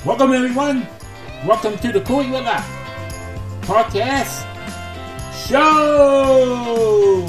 Welcome everyone. Welcome to the Corey Whitlock Podcast Show.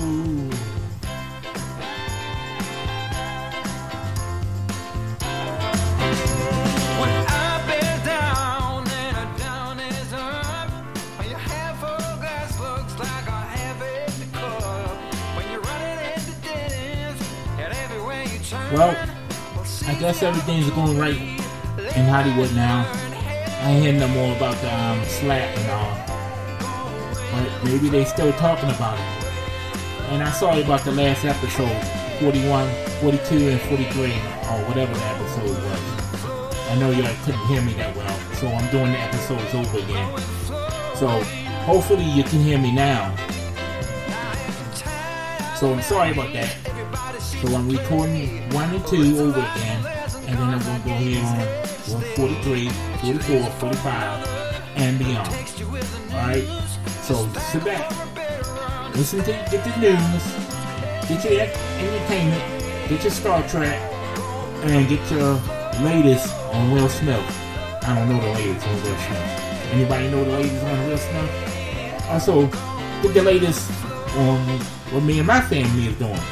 Well, I guess everything's going right in Hollywood now. I ain't hearing no more about the slap and all, but maybe they still talking about it. And I saw about the last episode, 41, 42, and 43, or whatever the episode was. I know y'all couldn't hear me that well, so I'm doing the episodes over again. So hopefully you can hear me now. So I'm sorry about that. So I'm recording 1 and 2 over again, and then I'm going to go here on 43, 44, 45, and beyond. Alright? So sit back, listen to, get the news, get your entertainment, get your Star Trek, and get your latest on Will Smith. I don't know the latest on Will Smith. Anybody know the latest on Will Smith? Also, get the latest on what me and my family is doing.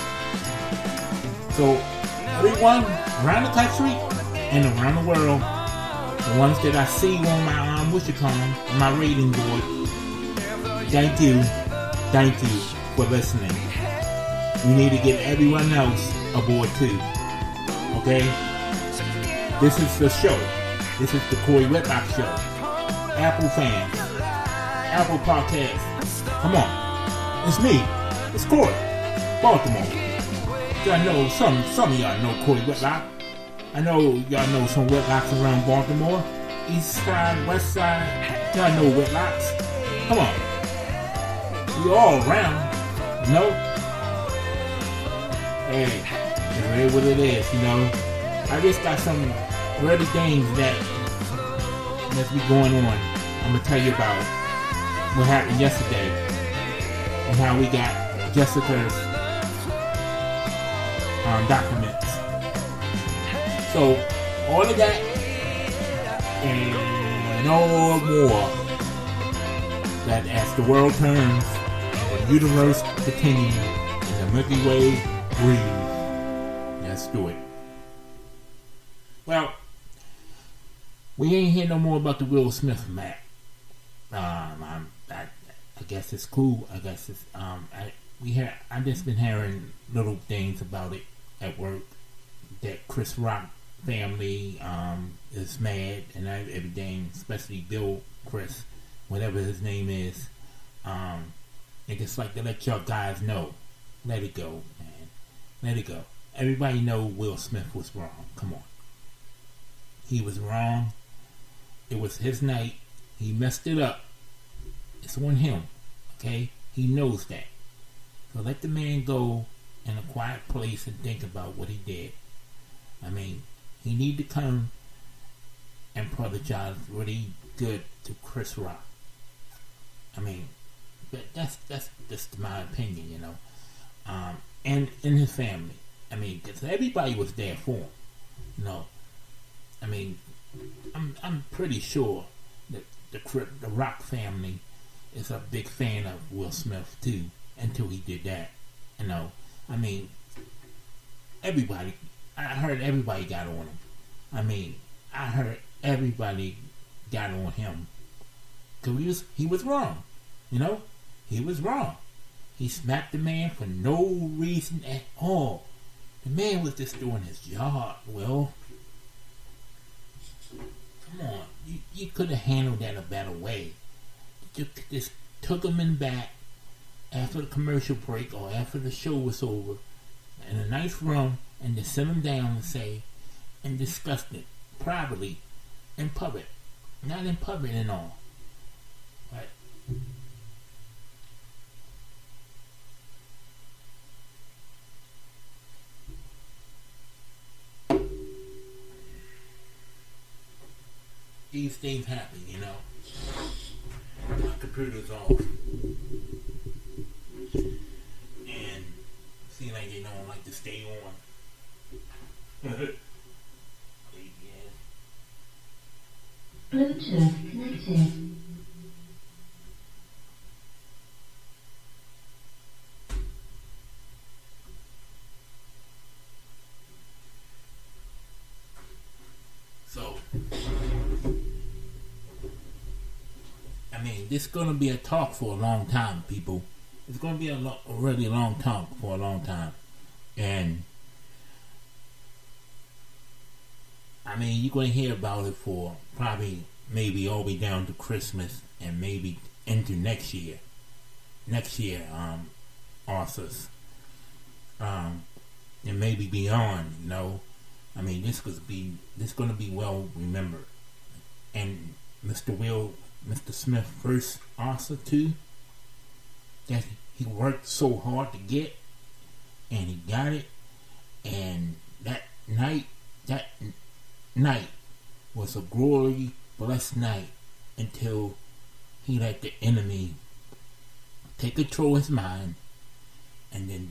So, everyone around the country and around the world, the ones that I see on my my rating board, thank you for listening. We need to get everyone else aboard too. Okay? This is the show. This is the Corey Whitlock Show. Apple fans, Apple Podcasts. Come on, it's me. It's Corey, Baltimore. I know some of y'all know Corey Whitlock. I know y'all know some Whitlocks around Baltimore. East side, west side. Y'all know Whitlocks. Come on. We all around, you know? Hey, it is what it is, you know? I just got some early things that's be going on. I'm going to tell you about what happened yesterday and how we got Jessica's documents. So, all of that and no more. That as the world turns and the universe continues and the Milky Way breathes. Let's do it. Well, we ain't hear no more about the Will Smith Mac. I guess it's cool. I guess it's I just been hearing little things about it at work, that Chris Rock family is mad and everything, especially Bill Chris, whatever his name is. They just like to let y'all guys know. Let it go, man. Let it go. Everybody know Will Smith was wrong. Come on. He was wrong. It was his night. He messed it up. It's on him. Okay? He knows that. So let the man go in a quiet place and think about what he did. I mean, he need to come and apologize really good to Chris Rock. I mean, but that's just my opinion, you know. And his family. I mean, because everybody was there for him. You know. I mean, I'm pretty sure that the Rock family is a big fan of Will Smith too. Until he did that, you know. I mean, everybody. I heard everybody got on him. I mean, I heard everybody got on him because he was wrong. You know, he was wrong. He smacked the man for no reason at all. The man was just doing his job. Well, come on, you could have handled that a better way. You just took him in back after the commercial break or after the show was over in a nice room and just sit him down and say and discuss it privately in public, not in public and all. Right? These things happen, you know. My computer's off. And seem like they don't like to stay on. Bluetooth connected. So, I mean, this is going to be a talk for a long time, people. It's going to be a really long talk for a long time. And, I mean, you're going to hear about it for probably maybe all the way down to Christmas and maybe into next year. Authors. And maybe beyond, you know. I mean, this going to be well remembered. And Mr. Smith first author too, that he worked so hard to get, and he got it. And that night was a glory blessed night until he let the enemy take control of his mind and then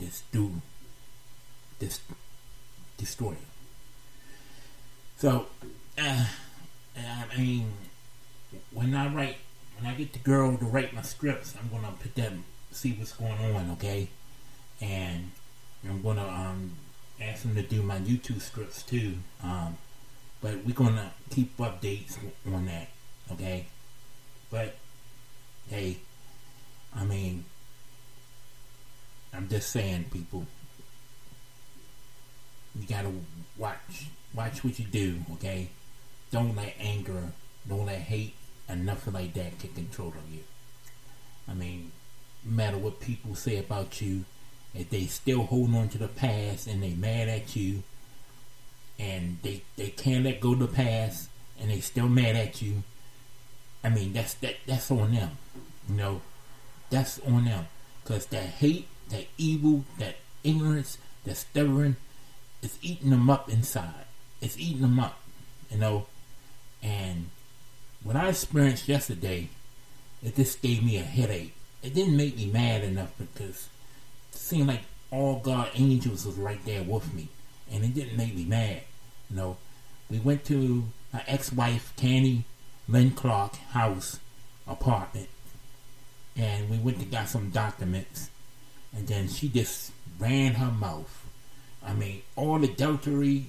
destroy him. So, I mean, when I get the girl to write my scripts, I'm gonna put them, see what's going on, okay? And I'm gonna ask them to do my YouTube scripts too. But we're gonna keep updates on that, okay? But hey, I mean, I'm just saying, people, you gotta watch what you do, okay? Don't let anger, don't let hate, and nothing like that take control of you. I mean, no matter what people say about you, if they still hold on to the past and they mad at you, and they can't let go of the past, and they still mad at you, I mean, that's on them, you know? That's on them. Because that hate, that evil, that ignorance, that stubborn, it's eating them up inside. It's eating them up, you know? And what I experienced yesterday, it just gave me a headache. It didn't make me mad enough because it seemed like all God angels was right there with me. And it didn't make me mad, you know? We went to my ex-wife, Candy Lynn Clark house, apartment. And we went to got some documents. And then she just ran her mouth. I mean, all the adultery,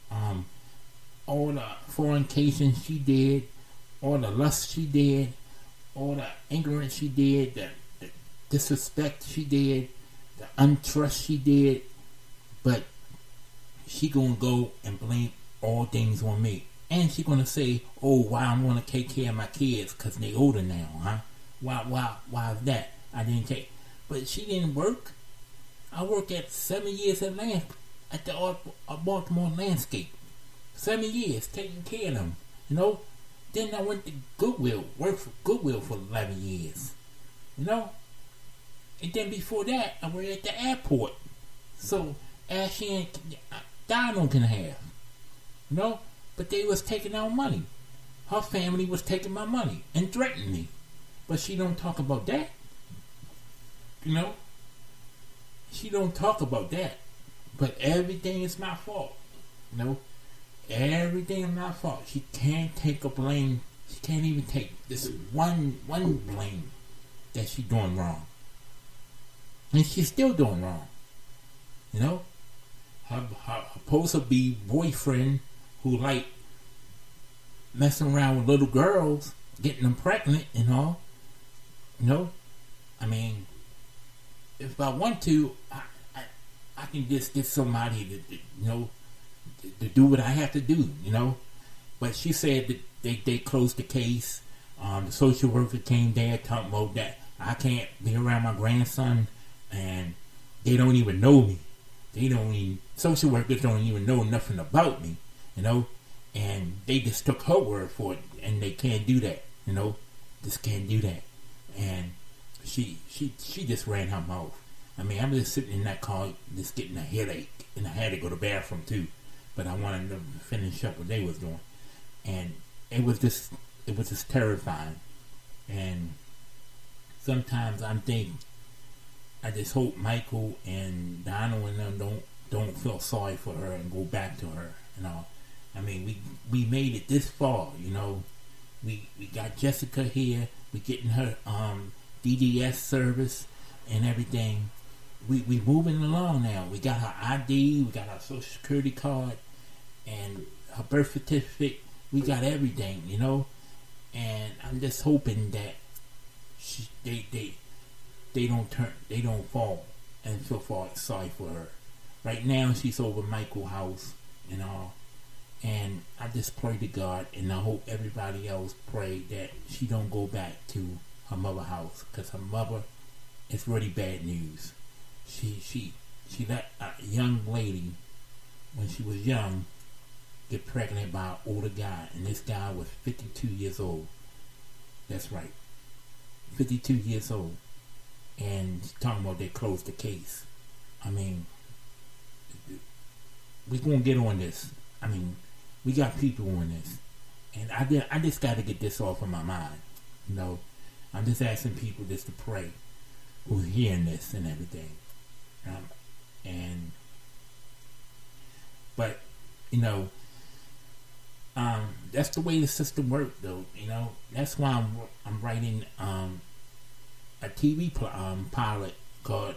all the fornication she did, all the lust she did, all the ignorance she did, the disrespect she did, the untrust she did, but she gonna go and blame all things on me. And she gonna say, oh, why I'm gonna take care of my kids because they older now, huh? Why is that? I didn't take. But she didn't work. I worked at 7 years at the Baltimore Landscape. 7 years taking care of them, you know. Then I went to Goodwill, worked for Goodwill for 11 years, you know. And then before that, I worked at the airport. So Ashley and Donald can have, you know. But they was taking our money. Her family was taking my money and threatening me. But she don't talk about that, you know. She don't talk about that. But everything is my fault, you know. Everything is my fault. She can't take a blame. She can't even take this one blame that she's doing wrong. And she's still doing wrong. You know? Her supposed to be boyfriend who like messing around with little girls, getting them pregnant and all. You know? I mean, if I want to, I can just get somebody to you know, to do what I have to do, you know. But she said that they closed the case. The social worker came there talking about that I can't be around my grandson, and they don't even know me. Social workers don't even know nothing about me, you know. And they just took her word for it, and they can't do that, you know. Just can't do that. And she just ran her mouth. I mean, I'm just sitting in that car, just getting a headache, and I had to go to the bathroom too. But I wanted them to finish up what they was doing, and it was just terrifying. And sometimes I just hope Michael and Donald and them don't feel sorry for her and go back to her, you know. I mean, we made it this far, you know, We got Jessica here. We getting her DDS service and everything. We moving along now. We got her ID. We got her Social Security card and her birth certificate. We got everything, you know. And I'm just hoping that they don't fall and feel sorry for her. Right now she's over Michael's house and all. And I just pray to God, and I hope everybody else pray that she don't go back to her mother's house, because her mother is really bad news. She let a young lady, when she was young, get pregnant by an older guy, and this guy was 52 years old. That's right, 52 years old. And talking about they closed the case. I mean, we're gonna get on this. I mean, we got people on this, and I just got to get this off of my mind. You know, I'm just asking people just to pray who's hearing this and everything. But you know, that's the way the system works, though. You know, that's why I'm writing a TV pilot called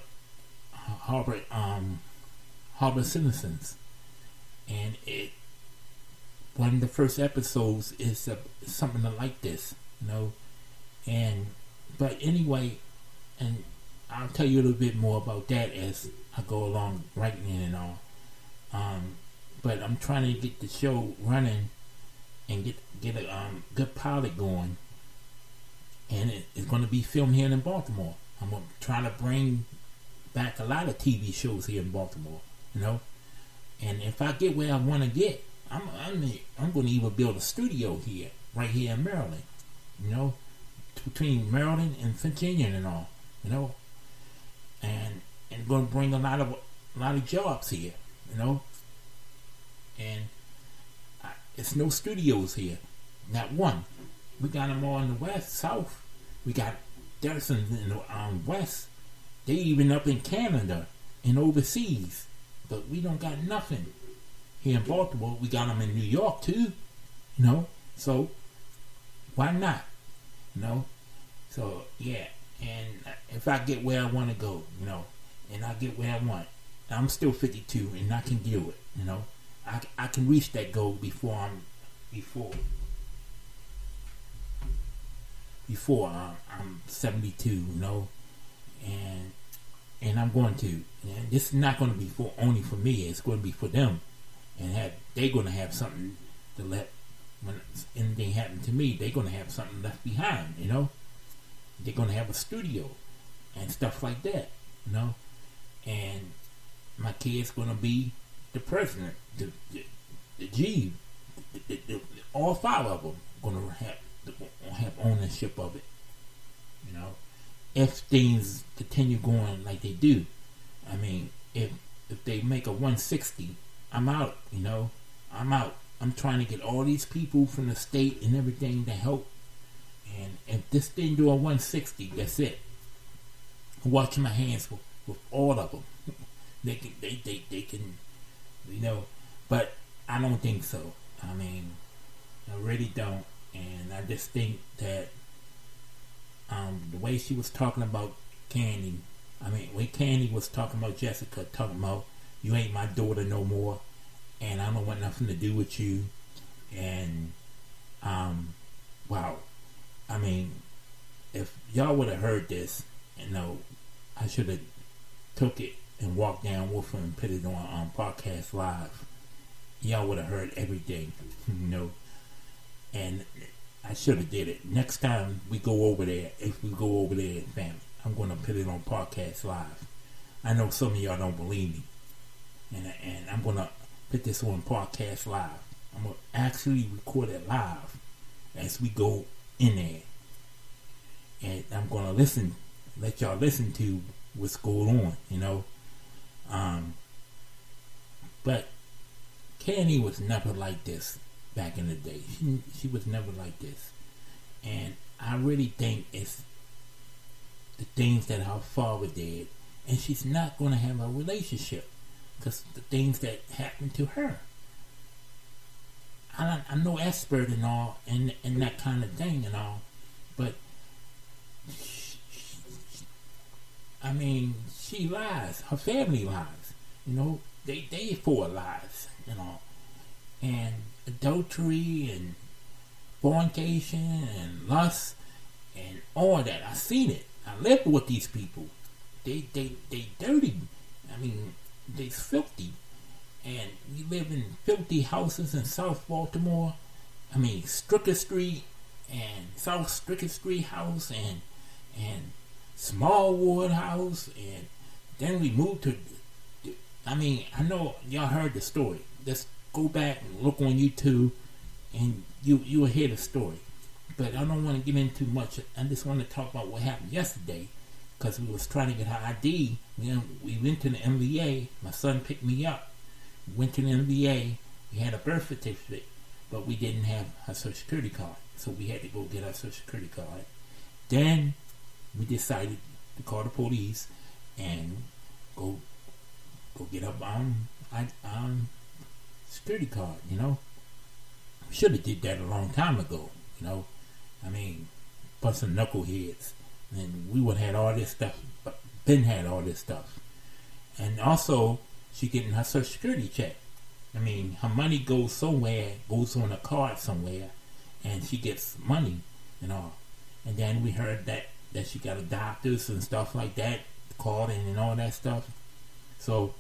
Harbor Citizens, and one of the first episodes is something like this, you know. But anyway, and I'll tell you a little bit more about that as I go along writing it and all. But I'm trying to get the show running and get a good pilot going, and it's going to be filmed here in Baltimore. I'm going to try to bring back a lot of TV shows here in Baltimore, you know. And if I get where I want to get, I'm going to even build a studio here, right here in Maryland, you know, between Maryland and Virginia and all, you know, and going to bring a lot of jobs here, you know. And it's no studios here, not one. We got them all in the west, south. We got dozens in the west. They even up in Canada and overseas, but we don't got nothing here in Baltimore. We got them in New York too, you know. So why not, you know? So yeah, and if I get where I want to go, you know, and I get where I want, I'm still 52 and I can do it, you know. I can reach that goal before I'm 72, you know, and I'm going to. And this is not going to be only for me. It's going to be for them, and they're going to have something to let. When anything happens to me, they're going to have something left behind, you know. They're going to have a studio and stuff like that, you know. And my kid's going to be the president, all 5 of them going to have ownership of it, you know, if things continue going like they do. I mean, if they make a 160, I'm out, you know. I'm out. I'm trying to get all these people from the state and everything to help, and if this thing do a 160, that's it. I'm washing my hands with all of them. They can, you know, but I don't think so. I mean, I really don't. And I just think that the way she was talking about Candy, I mean, when Candy was talking about Jessica, talking about, you ain't my daughter no more, and I don't want nothing to do with you, and wow, I mean, if y'all would have heard this, you know, I should have took it and walked down with her and put it on Podcast Live. Y'all would have heard everything, you know. And I should have did it. Next time we go over there, if we go over there, family, I'm going to put it on Podcast Live. I know some of y'all don't believe me, and I'm going to put this on Podcast Live. I'm going to actually record it live as we go in there, and I'm going to let y'all listen to what's going on, you know. But Candy was never like this back in the day. She was never like this, and I really think it's the things that her father did, and she's not going to have a relationship because the things that happened to her. I'm no expert and all, and that kind of thing and all, but I mean, she lies. Her family lies. You know, they full of lies and all, and adultery and fornication and lust and all that. I seen it. I lived with these people. They dirty. I mean, they filthy. And we live in filthy houses in South Baltimore. I mean, Stricker Street and South Stricker Street house and Smallwood house, and then we moved to. I mean, I know y'all heard the story. Just go back and look on YouTube, and you will hear the story. But I don't want to get into much. I just want to talk about what happened yesterday, because we was trying to get her ID. We went to the MVA. My son picked me up. We went to the MVA. We had a birth certificate, but we didn't have her Social Security card, so we had to go get our Social Security card. Then we decided to call the police and go get up security card. You know, we should have did that a long time ago. You know, I mean, bunch of knuckleheads, and we would have had all this stuff. Ben had all this stuff, and also she getting her Social Security check. I mean, her money goes somewhere, goes on a card somewhere, and she gets money and all. And then we heard that she got a doctor's and stuff like that, called in and all that stuff. So,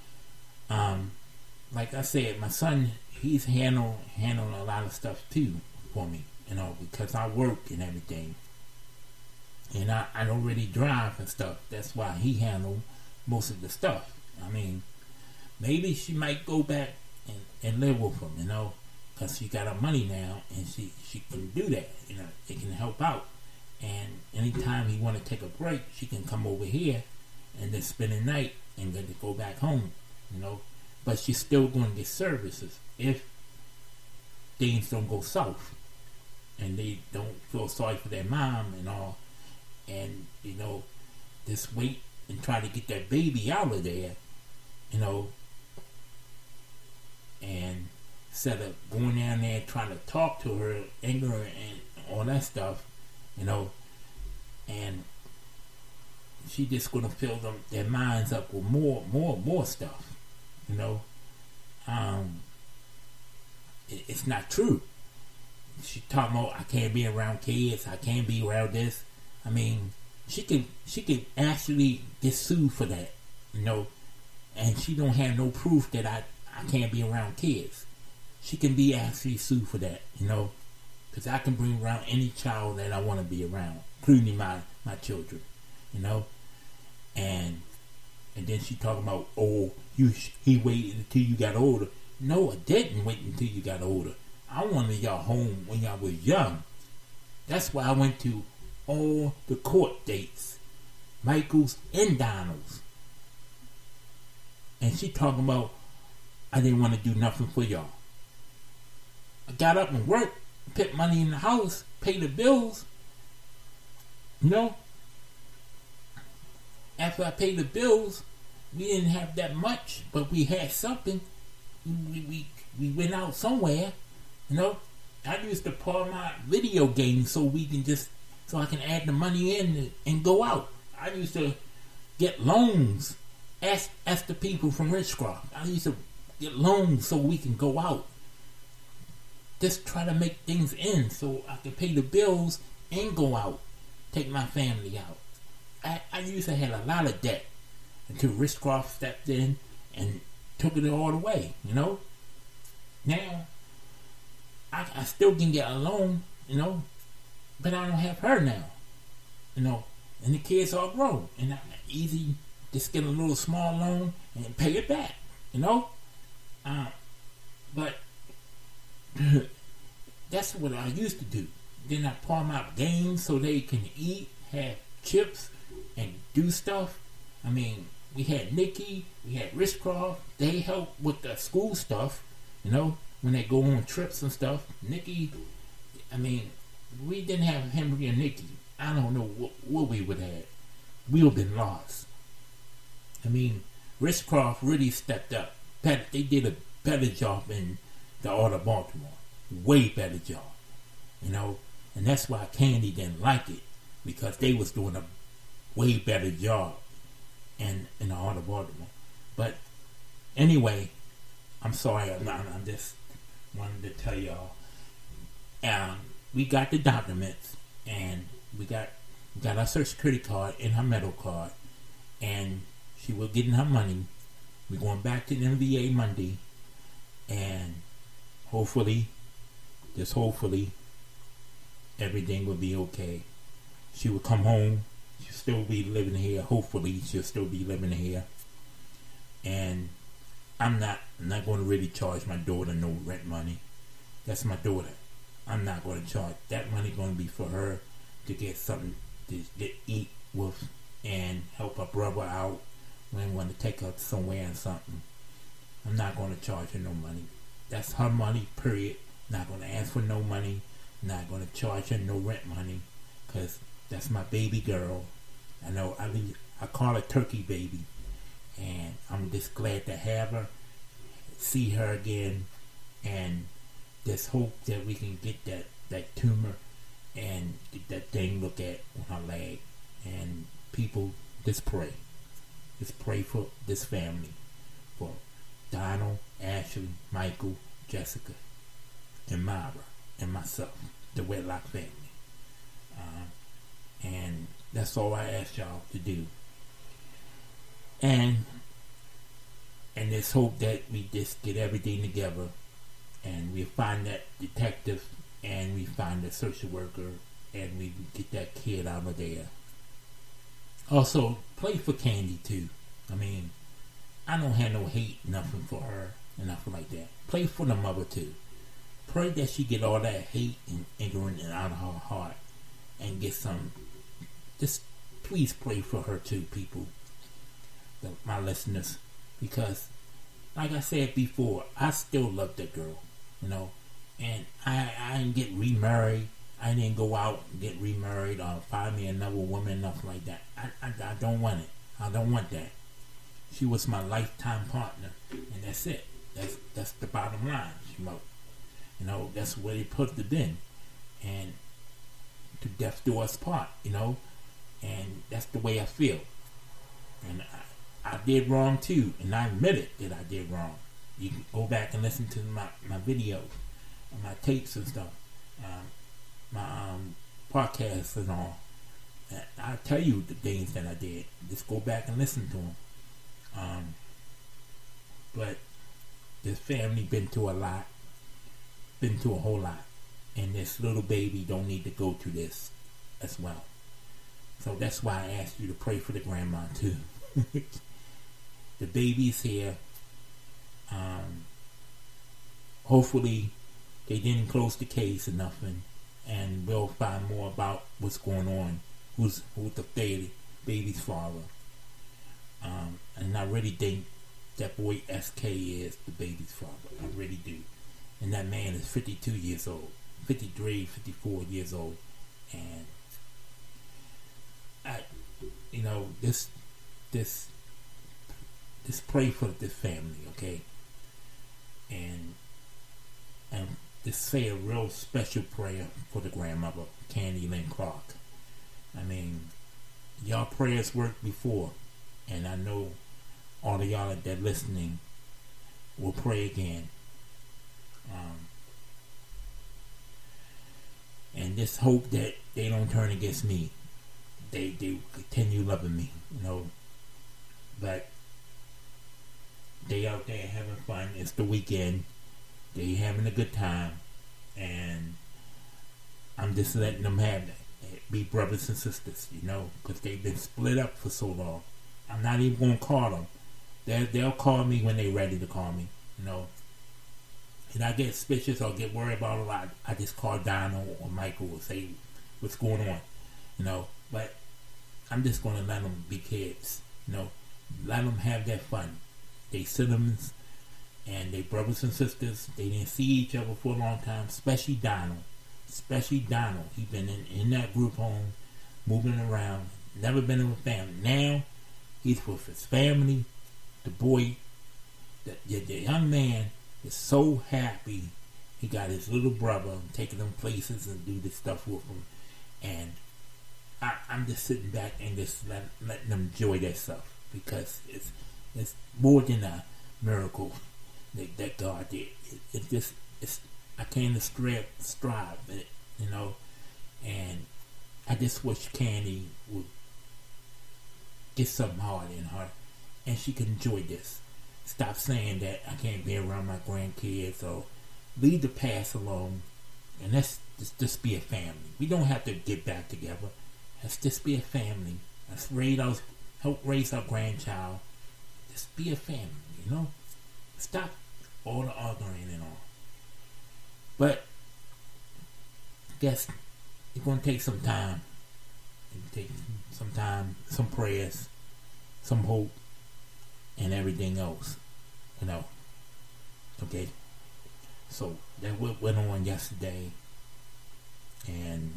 like I said, my son, he's handling a lot of stuff too for me, you know, because I work and everything. And I don't really drive and stuff. That's why he handled most of the stuff. I mean, maybe she might go back and live with him, you know, because she got her money now, and she can do that, you know. It can help out. And anytime he want to take a break, she can come over here and then spend the night and then go back home, you know. But she's still going to get services if things don't go south and they don't feel sorry for their mom and all, and, you know, just wait and try to get that baby out of there, you know. And instead of going down there trying to talk to her, anger her, and all that stuff, you know, and she just gonna fill their minds up with more stuff, you know. It's not true. She talking about, I can't be around kids, I can't be around this. I mean, she can actually get sued for that, you know, and she don't have no proof that I can't be around kids. She can be actually sued for that, you know, because I can bring around any child that I want to be around, including my children, you know. And then she talking about, oh, he waited until you got older. No, I didn't wait until you got older. I wanted y'all home when y'all was young. That's why I went to all the court dates, Michael's and Donald's. And she talking about, I didn't want to do nothing for y'all. I got up and worked, put money in the house, pay the bills. You know, after I paid the bills, we didn't have that much, but we had something. We went out somewhere, you know. I used to pour my video games so I can add the money in and go out. I used to get loans. Ask the people from Richcroft. I used to get loans so we can go out. Just try to make things in so I can pay the bills and go out. Take my family out. I used to have a lot of debt until Richcroft stepped in and took it all away, you know. Now, I still can get a loan, you know, but I don't have her now, you know, and the kids are grown, and I easy just get a little small loan and pay it back, you know. But that's what I used to do. Then I pour them out games so they can eat, have chips, and do stuff. I mean, we had Nikki, we had Richcroft. They help with the school stuff, you know, when they go on trips and stuff. Nikki, I mean, we didn't have Henry and Nikki. I don't know what we would have had. We would have been lost. I mean, Richcroft really stepped up. They did a better job in the Art of Baltimore. way better job, you know, and that's why Candy didn't like it, because they was doing a way better job in the Heart of Baltimore. But anyway, I'm sorry, I'm just wanted to tell y'all. We got the documents, and we got our Social Security card and her medical card, and she was getting her money. We're going back to the MVA Monday, and hopefully, just hopefully, everything will be okay. She will come home. She'll still be living here. Hopefully, she'll still be living here. And I'm not going to really charge my daughter no rent money. That's my daughter. I'm not going to charge. That money going to be for her to get something to eat with and help her brother out when we want to take her somewhere and something. I'm not going to charge her no money. That's her money, period. Not going to ask for no money. Not going to charge her no rent money, because that's my baby girl. I know I call her Turkey Baby, and I'm just glad to have her, see her again, and just hope that we can get that tumor and get that thing looked at on her leg. And people, just pray. Just pray for this family, for Donald, Ashley, Michael, Jessica, and Myra, and myself, the Wedlock family. And that's all I ask y'all to do. And just hope that we just get everything together, and we find that detective, and we find the social worker, and we get that kid out of there. Also, pray for Candy too. I mean, I don't have no hate, nothing for her, and nothing like that. Pray for the mother too. Pray that she get all that hate and ignorance out of her heart, and get some. Just please pray for her too, people, my listeners, because like I said before, I still love that girl, you know, and I didn't get remarried. I didn't go out and get remarried or find me another woman, nothing like that. I don't want it. I don't want that. She was my lifetime partner, and that's it. That's the bottom line. You know, that's where they put it in, and to death do us part, you know, and that's the way I feel. And I did wrong too, and I admit it that I did wrong. You can go back and listen to my videos, my tapes and stuff, my podcasts and all. I'll tell you the things that I did. Just go back and listen to them. But this family been through a lot, been through a whole lot, and this little baby don't need to go through this as well. So that's why I asked you to pray for the grandma too. The baby's here. Hopefully they didn't close the case or nothing, and we'll find more about what's going on. Who's the baby's father? And I really think that boy SK is the baby's father. I really do. And that man is 52 years old, 53, 54 years old, and just pray for this family, okay? And just say a real special prayer for the grandmother, Candy Lynn Clark. I mean, y'all prayers worked before, and I know all of y'all that are listening will pray again. And just hope that they don't turn against me. They continue loving me, you know. But they out there having fun. It's the weekend. They having a good time, and I'm just letting them have that. Be brothers and sisters, you know, because they've been split up for so long. I'm not even going to call them. They'll call me when they're ready to call me, you know. And I get suspicious or get worried about a lot. I just call Donald or Michael or say what's going on, you know. But I'm just going to let them be kids, you know. Let them have that fun. They siblings and they brothers and sisters. They didn't see each other for a long time, especially Donald. He been in that group home, moving around, never been in a family. Now, he's with his family. The boy, the young man is so happy He got his little brother taking them places and do this stuff with him. And I'm just sitting back and just letting them enjoy that stuff, because it's more than a miracle that God did. I can't strive it, and I just wish Candy would get something hard in her and she could enjoy this. Stop saying that I can't be around my grandkids, or leave the past alone, and let's just be a family. We don't have to get back together. Let's just be a family. Let's help raise our grandchild. Just be a family, Stop all the arguing and all. But I guess it's going to take some time. It'll take some time, some prayers, some hope, and everything else, Okay? So that went on yesterday, and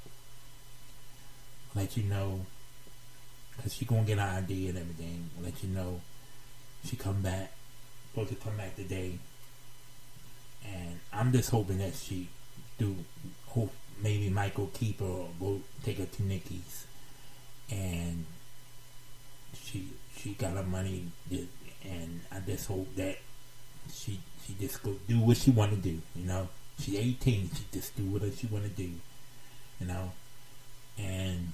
I'll let you know, because she's going to get an ID and everything. I'll let you know she supposed to come back today, and I'm just hoping that she hope maybe Michael keep her or go take her to Nikki's, and she got her money, and I just hope that she just go do what she want to do, She's 18, she just do what she want to do, and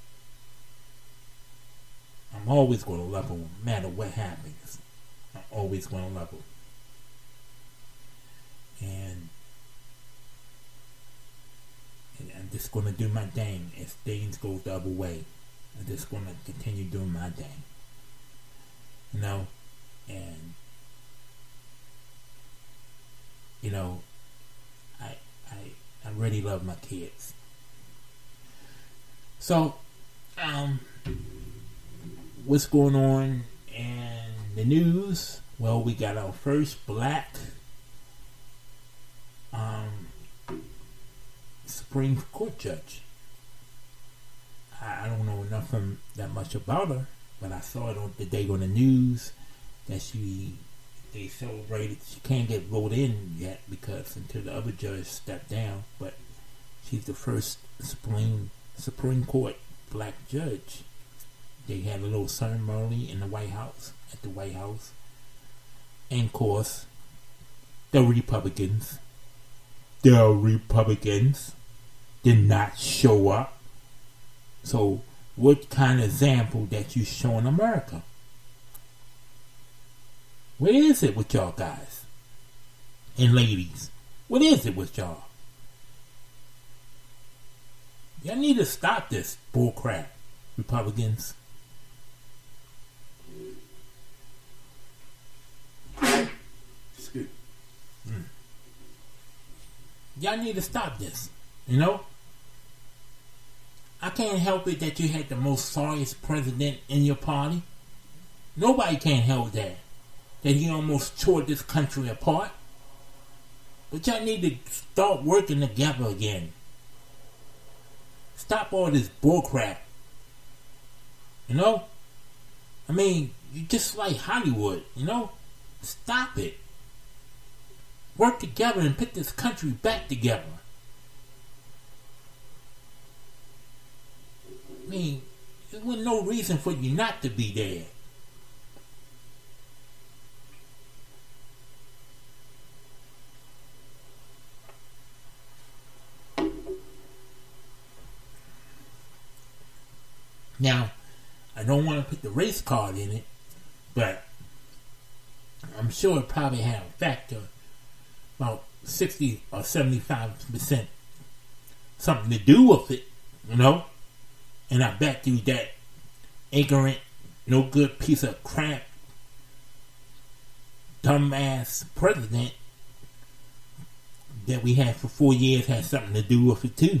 I'm always going to love her no matter what happens. I'm always going to love her. And I'm just going to do my thing. If things go the other way, I'm just going to continue doing my thing. And I really love my kids. So, what's going on in the news? Well, we got our first black Supreme Court judge. I don't know enough that much about her, but I saw it today on the news that they celebrated. She can't get voted in yet because until the other judge stepped down, but she's the first Supreme Court black judge. They had a little ceremony in the White House, and of course, the Republicans did not show up. So, what kind of example that you show in America? What is it with y'all guys and ladies? What is it with y'all? Y'all need to stop this bullcrap, Republicans. Excuse me. Y'all need to stop this. I can't help it that you had the most sorriest president in your party. Nobody can help that he almost tore this country apart. But y'all need to start working together again. Stop all this bullcrap. I mean, you just like Hollywood, Stop it. Work together and put this country back together. I mean, there was no reason for you not to be there. Now, I don't want to put the race card in it, but I'm sure it probably had a factor, about 60 or 75% something to do with it, And I bet you that ignorant, no good piece of crap, dumbass president that we had for 4 years had something to do with it too.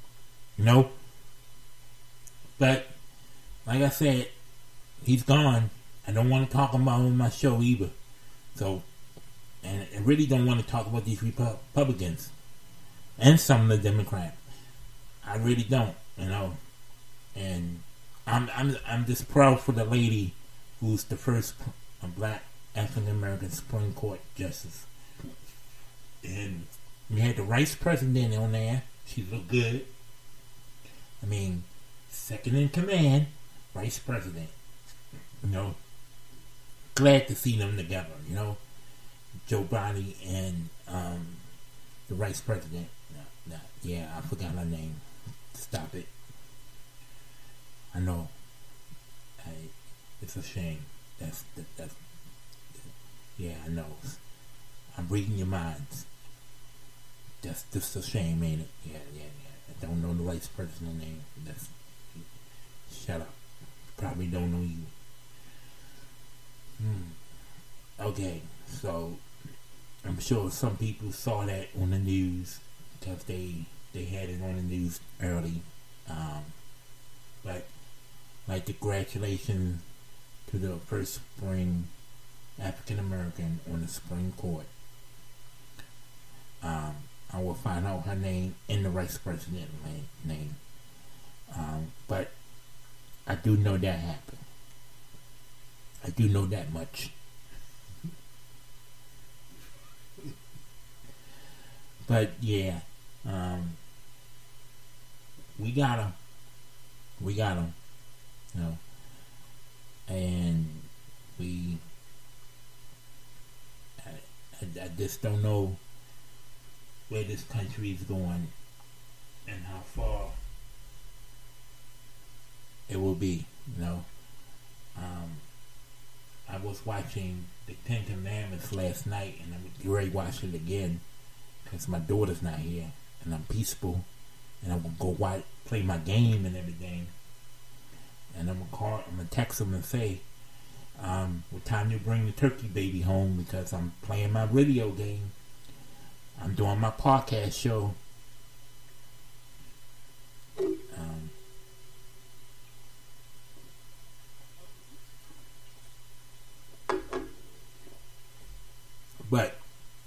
But like I said, he's gone. I don't want to talk about him on my show either. So, and I really don't want to talk about these Republicans and some of the Democrats. I really don't, And I'm just proud for the lady who's the first black African American Supreme Court justice. And You had the vice president on there. She looked good. I mean, second in command, vice president. You know, glad to see them together. You know, Joe Biden and the vice president. Yeah, I forgot her name. Stop it. I know. It's a shame. That's. Yeah, I know. I'm reading your minds. That's just a shame, ain't it? Yeah. I don't know the vice president name. Shut up. Probably don't know you. Okay, so I'm sure some people saw that on the news because they had it on the news early. But like, congratulations to the first spring African American on the Supreme Court. I will find out her name and the vice president name. But I do know that happened. I do know that much. But yeah, we got him. You know, and I just don't know where this country is going and how far it will be. You know, I was watching the Ten Commandments last night, and I'm ready to watch it again because my daughter's not here, and I'm peaceful, and I'm gonna go play my game and everything, and I'm gonna text them and say, what time you bring the turkey baby home, because I'm playing my video game. I'm doing my podcast show. But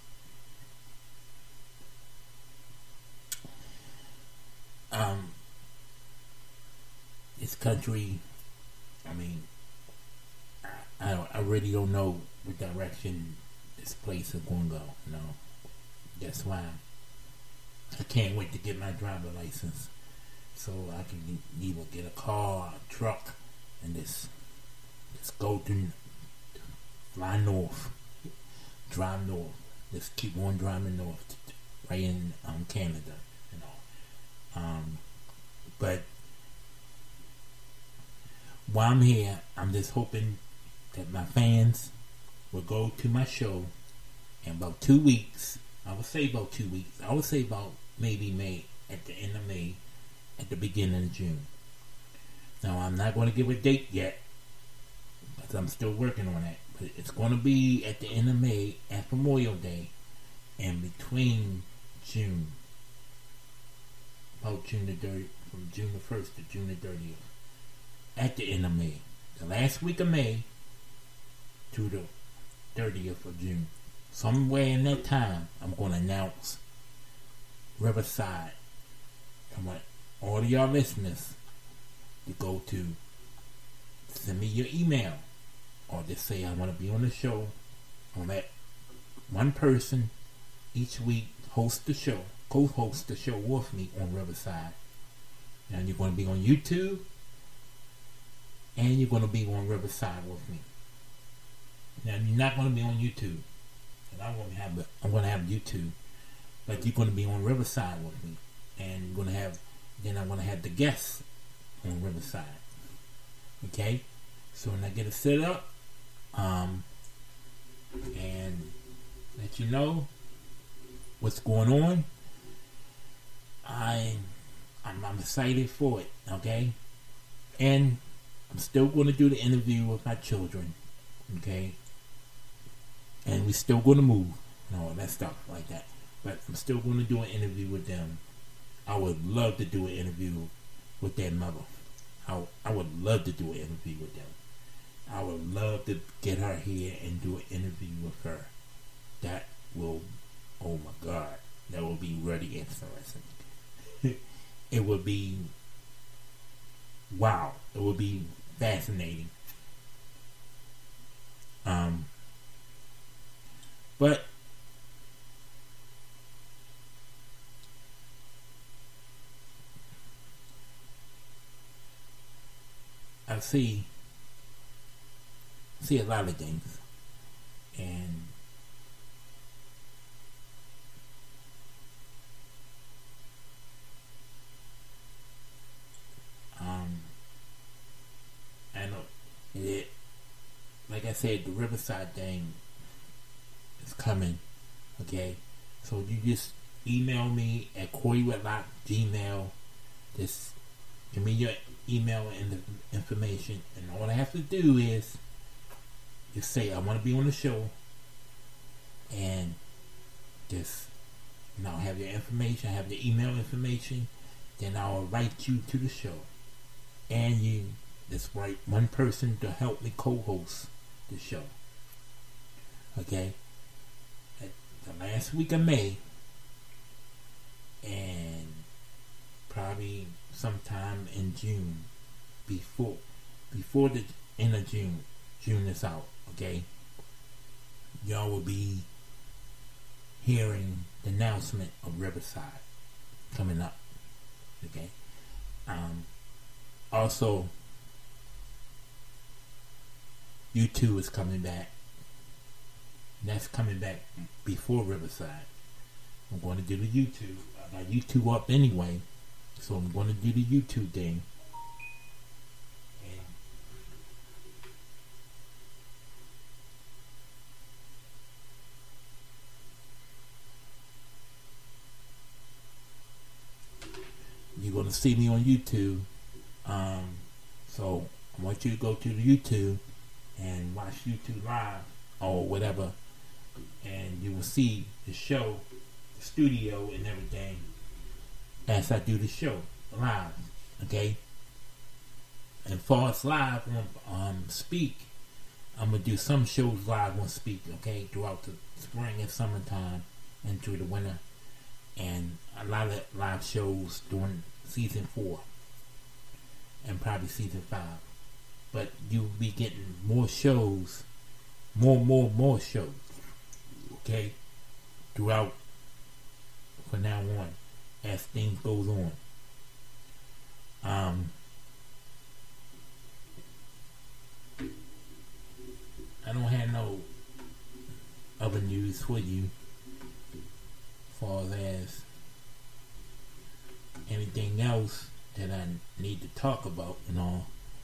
this country, I mean, I really don't know what direction this place is going to go. You know, that's why I can't wait to get my driver license so I can either get a car, a truck, and just go to fly north, drive north, just keep on driving north, right in Canada, you know. But while I'm here, I'm just hoping that my fans will go to my show in about 2 weeks. I would say about 2 weeks. I would say about maybe May, at the end of May, at the beginning of June. Now, I'm not going to give a date yet because I'm still working on that. But it's going to be at the end of May, at Memorial Day, and between June, about June the 30th, from June the 1st to June the 30th, at the end of May. The last week of May to the 30th of June. Somewhere in that time, I'm going to announce Riverside. I want all of y'all listeners to go to send me your email or just say I want to be on the show. I'll let one person each week host the show, co-host the show with me on Riverside. Now you're going to be on YouTube and you're going to be on Riverside with me. Now you're not going to be on YouTube, and I'm going to have YouTube, but you're going to be on Riverside with me, and I'm going to have the guests on Riverside. Okay, so when I get it set up, and let you know what's going on, I'm excited for it. Okay, and I'm still going to do the interview with my children. Okay. And we're still going to move and all that stuff like that. But I'm still going to do an interview with them. I would love to do an interview with their mother. I would love to do an interview with them. I would love to get her here and do an interview with her. That will, oh my God, that will be really interesting. It would be, wow, it would be fascinating. But I see a lot of things, and I know it. Like I said, the Riverside thing is coming. Okay, so you just email me at CoreyWhitlock@gmail.com. Just give me your email and the information, and all I have to do is just say I want to be on the show, and just have your information, have your email information. Then I'll invite you to the show, and you just write one person to help me co-host the show. Okay, at the last week of May, and probably sometime in June, before the end of June. June is out, okay? Y'all will be hearing the announcement of Riverside coming up, okay? Also, U2 is coming back. That's coming back before Riverside. I'm going to do the U2. I got U2 up anyway, so I'm going to do the U2 thing. You're going to see me on YouTube. So I want you to go to the YouTube and watch YouTube Live or whatever, and you will see the show, the studio, and everything as I do the show live. Okay. And for us live on Speak, I'm gonna do some shows live on Speak. Okay, throughout the spring and summertime and through the winter, and a lot of live shows during season 4 and probably season 5. But you'll be getting more shows, more shows, okay, throughout from now on as things goes on. I don't have no other news for you as far as anything else that I need to talk about and all.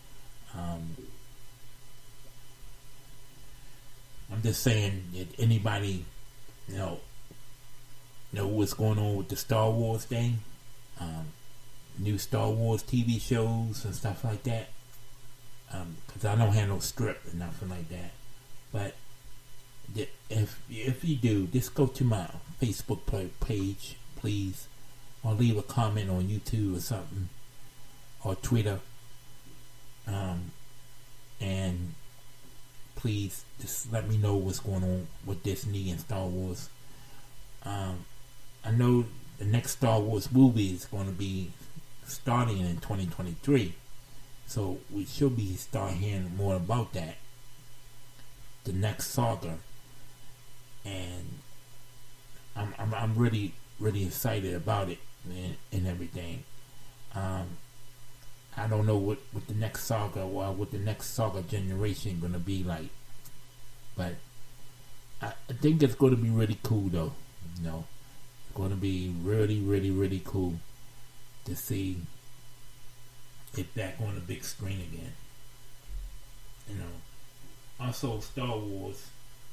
I'm just saying that anybody know what's going on with the Star Wars thing, new Star Wars TV shows and stuff like that, because I don't have no script or nothing like that. But if you do, just go to my Facebook page, please, or leave a comment on YouTube or something, or Twitter, and please just let me know what's going on with Disney and Star Wars. I know the next Star Wars movie is going to be starting in 2023, so we should be start hearing more about that, the next saga, and I'm really excited about it and everything. I don't know what the next saga or what the next saga generation gonna be like, but I think it's gonna be really cool though. It's gonna be really cool to see it back on the big screen again. Also Star Wars.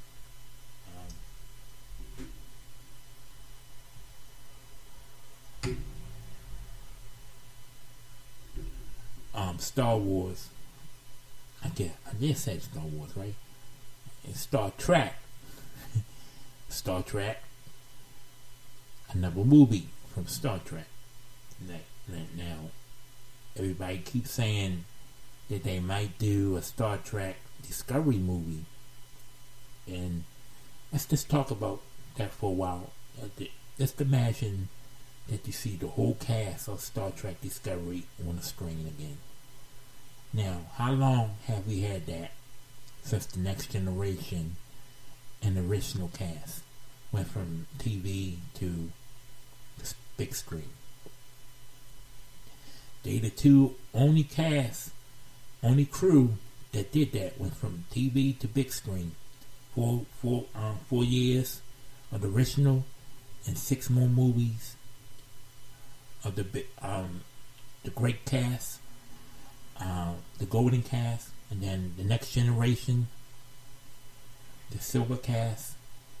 Star Wars. I just said Star Wars, right? It's Star Trek. Star Trek. Another movie from Star Trek. Now, everybody keeps saying that they might do a Star Trek Discovery movie, and let's just talk about that for a while. Just imagine that you see the whole cast of Star Trek Discovery on the screen again. Now, how long have we had that since the Next Generation and the original cast went from TV to the big screen? They the two only casts only crew that did that went from TV to big screen. 4 years of the original and 6 more movies of the great cast, the golden cast, and then the next generation, the silver cast.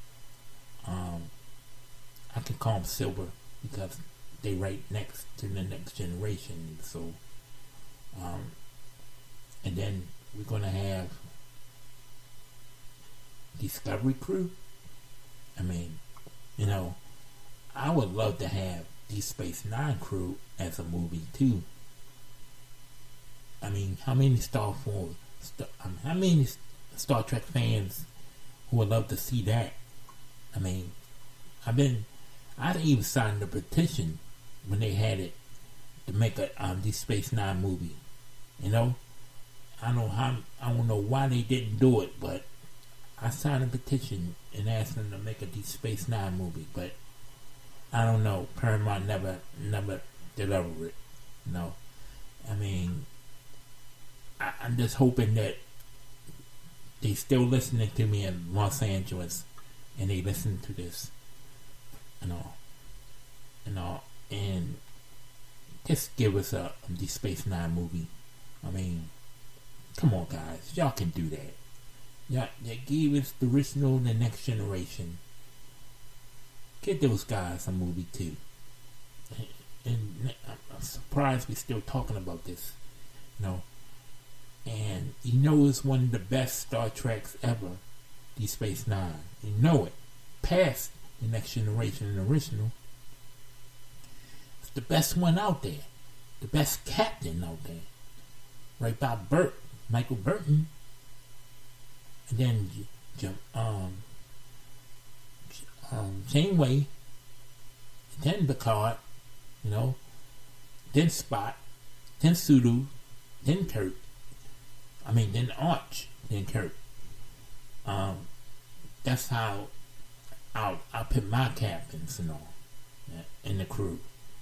I can call them silver because they right next to the next generation. So, and then we're gonna have Discovery Crew. I mean, you know, I would love to have Deep Space Nine crew as a movie too. I mean, how many Star Trek fans who would love to see that? I mean, I'd even signed a petition when they had it to make a Deep Space Nine movie. You know, I don't know why they didn't do it, but I signed a petition and asked them to make a Deep Space Nine movie, but I don't know. Paramount never delivered it. You know, I mean, I'm just hoping that they still listening to me in Los Angeles and they listen to this, and just give us a Deep Space Nine movie. I mean, come on, guys, y'all can do that. Yeah, they gave us the original and the next generation. Get those guys a movie too. And I'm surprised we're still talking about this, you know. And you know it's one of the best Star Treks ever, Deep Space Nine. You know it. Past the next generation and the original. It's the best one out there. The best captain out there. Right by Michael Burton. And then Janeway, then Picard, you know, then Spock, then Sulu, then Kirk. I mean, then Arch, then Kirk. That's how I'll put my captains and all in the crew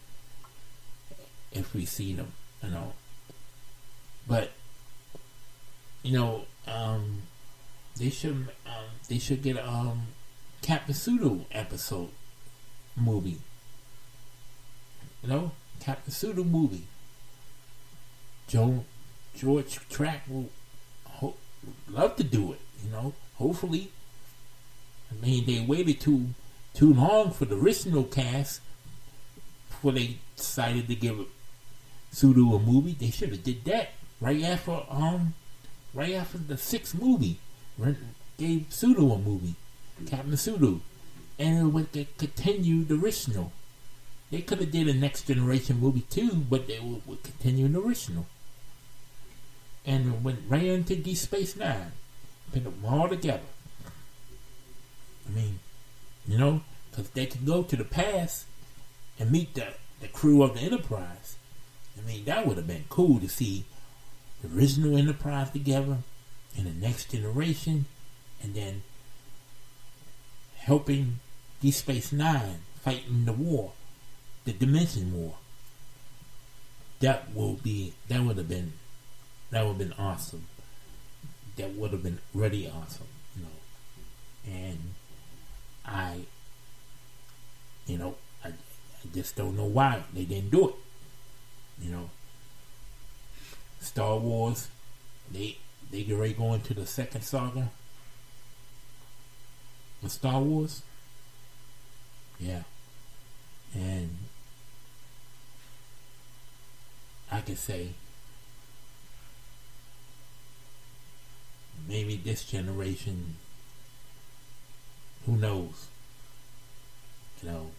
if we see them, you know. But you know, they should get Captain Sulu episode movie. You know, Captain Sulu movie. George Track will love to do it. You know, hopefully. I mean, they waited too long for the original cast before they decided to give Sulu a movie. They should have did that right after the 6th movie. Gave Sulu a movie, Captain Sulu, and it would continue the original. They could have did a Next Generation movie too, but they would continue the original. And it went right into Deep Space Nine, put them all together. I mean, you know, because they could go to the past and meet the crew of the Enterprise. I mean, that would have been cool to see the original Enterprise together and the Next Generation, and then helping Deep Space Nine fighting the war, the Dimension War. That would have been awesome. That would have been really awesome, you know. And I just don't know why they didn't do it. You know, Star Wars, they get ready to go into the second saga of Star Wars. Yeah. And I could say maybe this generation, who knows? You know,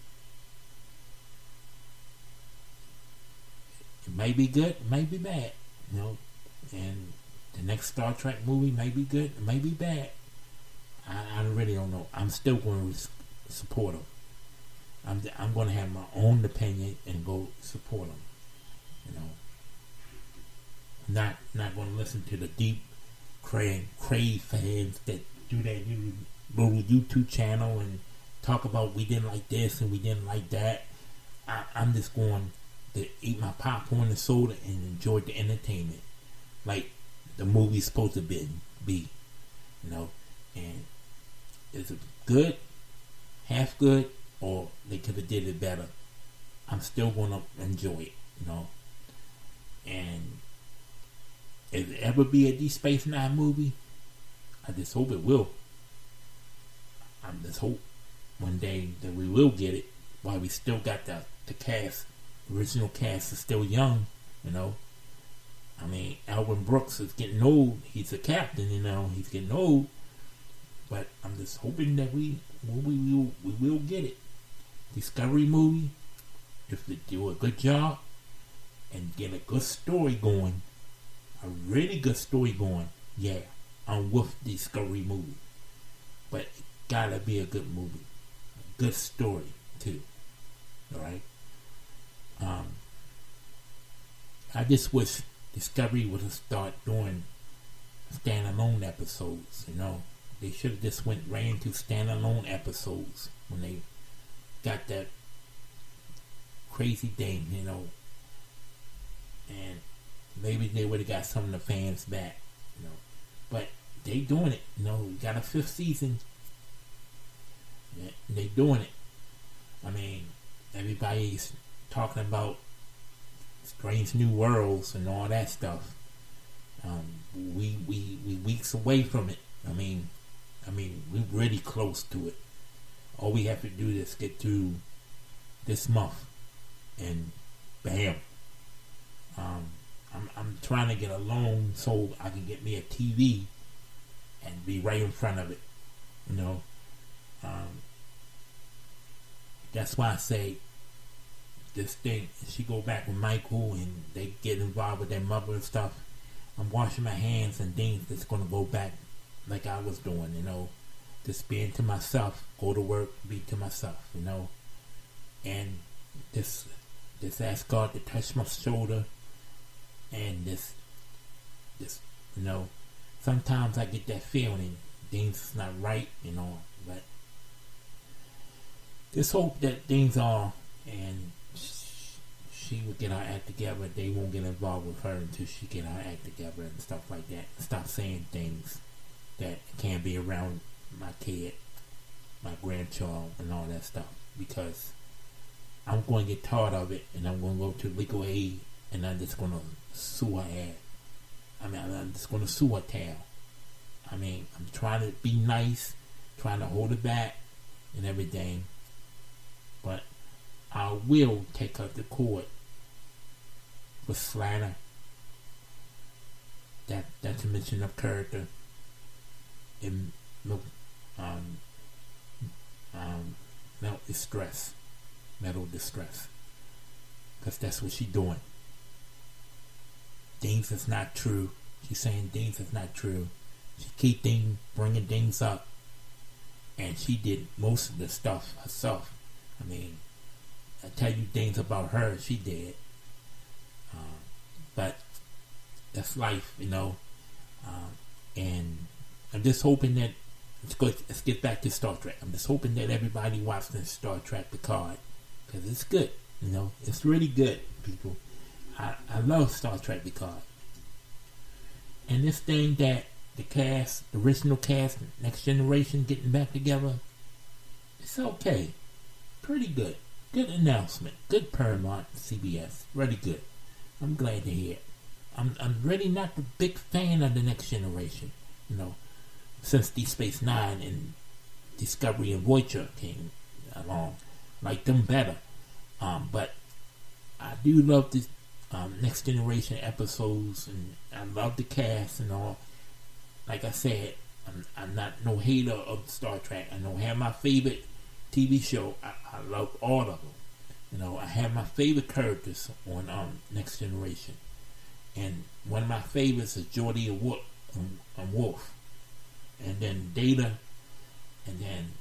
it may be good, it may be bad, you know, and the next Star Trek movie may be good, it may be bad. I really don't know. I'm still going to support them. I'm going to have my own opinion and go support them. You know, not going to listen to the deep crave fans that do that little YouTube channel and talk about we didn't like this and we didn't like that. I'm just going to eat my popcorn and soda and enjoy the entertainment. Like the movie's supposed to be, you know. And is it good, half good, or they could have did it better? I'm still gonna enjoy it, you know. And if it ever be a Deep Space Nine movie, I just hope it will. I just hope one day that we will get it, while we still got the cast. The original cast is still young, you know. I mean, Alvin Brooks is getting old. He's a captain, you know. He's getting old. But I'm just hoping that we will get it. Discovery movie, if they do a good job and get a good story going, a really good story going, yeah, I'm with Discovery movie. But it gotta be a good movie, a good story too. All right. I just wish Discovery would have started doing standalone episodes. You know, they should have just went right into standalone episodes when they got that crazy thing, you know, and maybe they would have got some of the fans back, you know. But they doing it, you know. We got a 5th season. They doing it. I mean, everybody's talking about Strange New Worlds and all that stuff. We weeks away from it. I mean, we're really close to it. All we have to do is get through this month, and bam. I'm trying to get a loan so I can get me a TV and be right in front of it. You know, that's why I say this thing. She go back with Michael and they get involved with their mother and stuff. I'm washing my hands and things that's gonna go back like I was doing. You know, just being to myself, go to work, be to myself. You know, and just ask God to touch my shoulder. And this, you know, sometimes I get that feeling things is not right, you know, but just hope that things are, and she will get her act together. They won't get involved with her until she get her act together and stuff like that. Stop saying things that can't be around my kid, my grandchild, and all that stuff, because I'm going to get tired of it, and I'm going to go to legal aid, and I'm just going to sue her ass. I mean, I'm just going to sue her tail. I mean, I'm trying to be nice, trying to hold it back and everything, but I will take her to court for slander. That's a mention of character in mental distress, because that's what she's doing. Things that's not true. She's saying things that's not true. She keep bringing things up, and she did most of the stuff herself. I mean, I tell you things about her she did, but that's life, you know. And I'm just hoping that let's get back to Star Trek. I'm just hoping that everybody watching Star Trek Picard, because it's good, you know. It's really good, people. I love Star Trek Picard. And this thing that the original cast, Next Generation getting back together, it's okay. Pretty good. Good announcement. Good Paramount, CBS. Really good. I'm glad to hear it. I'm really not the big fan of the Next Generation, you know, since Deep Space Nine and Discovery and Voyager came along. Like them better. But I do love this Next Generation episodes, and I love the cast and all. Like I said, I'm not no hater of Star Trek. I don't have my favorite TV show. I love all of them. You know, I have my favorite characters on Next Generation, and one of my favorites is Geordi and Worf, and then Data, and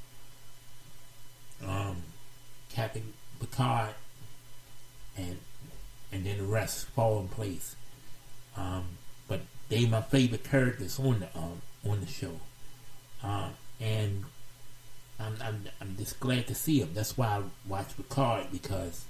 then Captain Picard, and then the rest fall in place. But they my favorite characters on the show, and I'm just glad to see them. That's why I watch Picard, because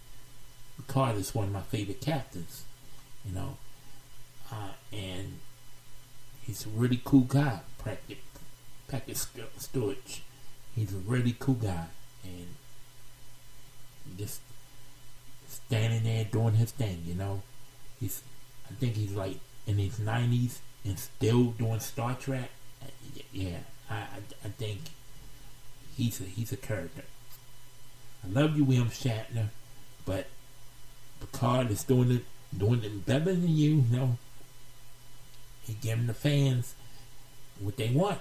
Picard is one of my favorite captains, you know. And he's a really cool guy. Patrick Sturridge. He's a really cool guy, and just standing there doing his thing. I think he's like in his 90s and still doing Star Trek. Yeah, I think he's a character. I love you, William Shatner, but Picard is doing it better than you. He giving the fans what they want.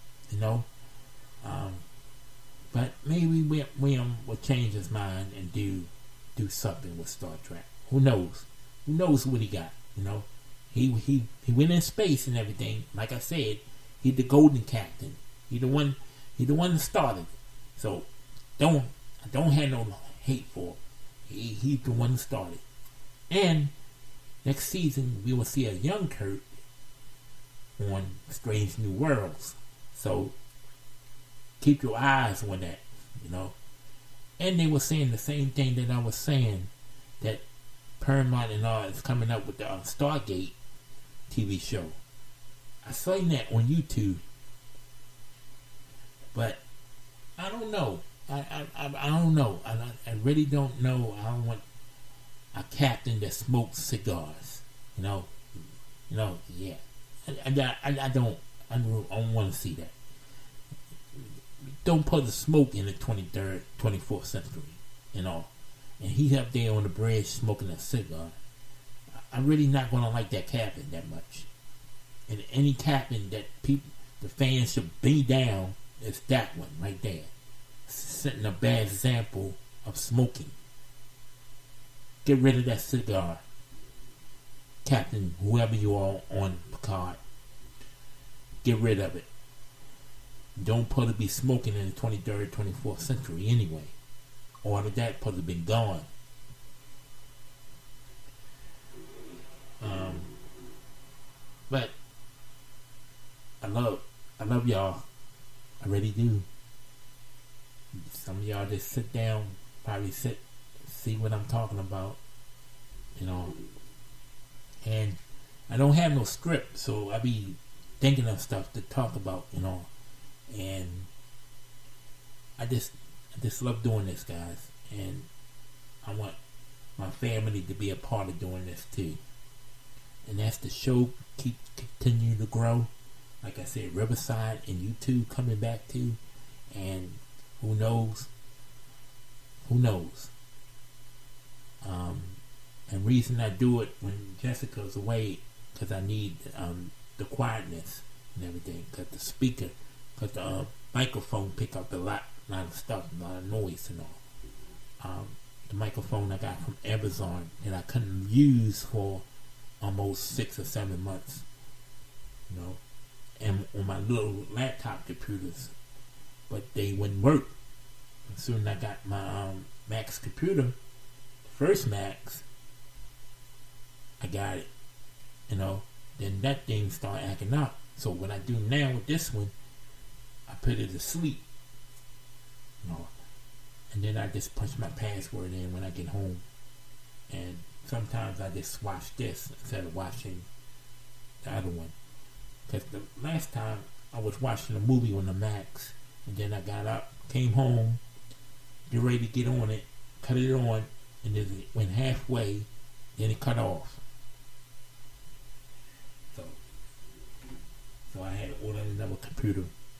But maybe William will change his mind and do something with Star Trek. Who knows? Who knows what he got? He went in space and everything. Like I said, he's the golden captain. He the one that started it. So I don't have no hate for him. He's the one that started. And next season we will see a young Kirk on Strange New Worlds. So keep your eyes on that, And they were saying the same thing that I was saying, that Paramount and all is coming up with the Stargate TV show. I saw that on YouTube, but I don't know. I don't know. I really don't know. I don't want a captain that smokes cigars. Yeah. I don't want to see that. Don't put the smoke in the 23rd, 24th century, And he's up there on the bridge smoking a cigar. I'm really not going to like that captain that much. And any captain that the fans should be down is that one right there. Setting a bad example of smoking. Get rid of that cigar. Captain, whoever you are on Picard. Get rid of it. Don't put it be smoking in the 23rd, 24th century anyway. All of that put it been gone. But I love y'all. I really do. Some of y'all just sit down, probably see what I'm talking about, And I don't have no script, so I be thinking of stuff to talk about, And I just love doing this, guys, and I want my family to be a part of doing this too. And as the show continue to grow, like I said, Riverside and YouTube coming back too, and who knows? And reason I do it when Jessica's away, because I need the quietness and everything, because the microphone pick up a lot of stuff, a lot of noise and all. The microphone I got from Amazon that I couldn't use for almost 6 or 7 months, and on my little laptop computers, but they wouldn't work. As soon as I got my Max computer, first Max, I got it, then that thing started acting up. So what I do now with this one, I put it to sleep, and then I just punch my password in when I get home. And sometimes I just watch this instead of watching the other one. Because the last time I was watching a movie on the Max, and then I got up, came home, get ready to get on it, cut it on, and then it went halfway, then it cut off. So I had to order another computer.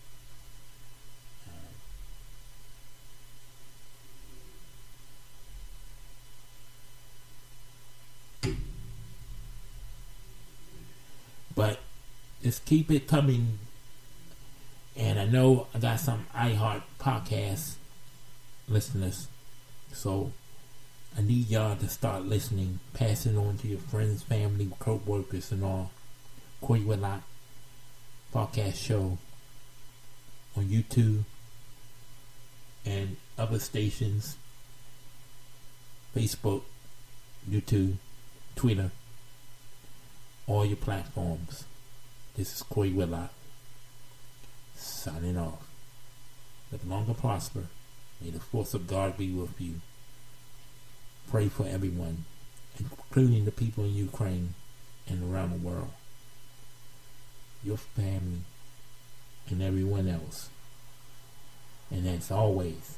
But just keep it coming. And I know I got some iHeart podcast listeners. So I need y'all to start listening, pass it on to your friends, family, co-workers and all. Corey Whitlock podcast show on YouTube and other stations, Facebook, YouTube, Twitter, all your platforms. This is Corey Whitlock signing off. Live long and prosper. May the force of God be with you. Pray for everyone, including the people in Ukraine and around the world. your family, and everyone else. And as always,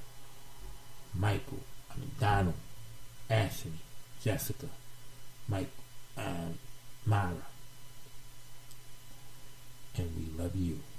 Donald, Ashley, Jessica, Mike, Myra, and we love you.